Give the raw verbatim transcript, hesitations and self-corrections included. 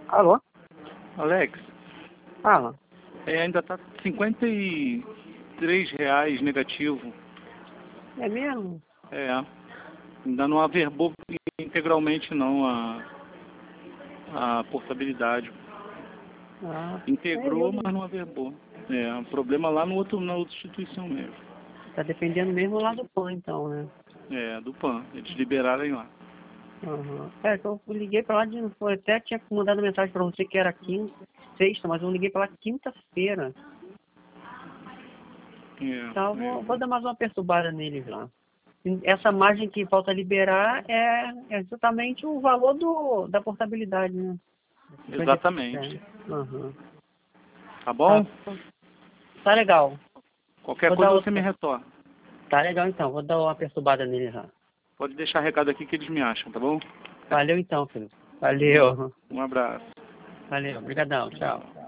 Alô? Alex, Fala. é, ainda tá cinquenta e três reais negativo. É mesmo? É, ainda não averbou integralmente não a, a portabilidade. Ah, é, Integrou, eu... mas não averbou. É, o problema lá no outro, na outra instituição mesmo. Tá dependendo mesmo lá do P A N, então, né? É, do P A N. Eles liberarem lá. Uhum. É, então eu liguei pra lá de... Eu até tinha mandado mensagem pra você que era quinta, sexta, mas eu liguei pra lá quinta-feira. É, Então eu é. vou, vou dar mais uma perturbada neles lá. Essa margem que falta liberar é, é exatamente o valor do, da portabilidade, né? Exatamente. Uhum. Tá bom? Tá, tá legal. Qualquer Vou coisa dar você me outra. retorna. Tá legal então, vou dar uma perturbada neles lá. Pode deixar recado aqui que eles me acham, tá bom? Valeu então, filho. Um Valeu. um abraço. Valeu. Obrigadão. Tchau.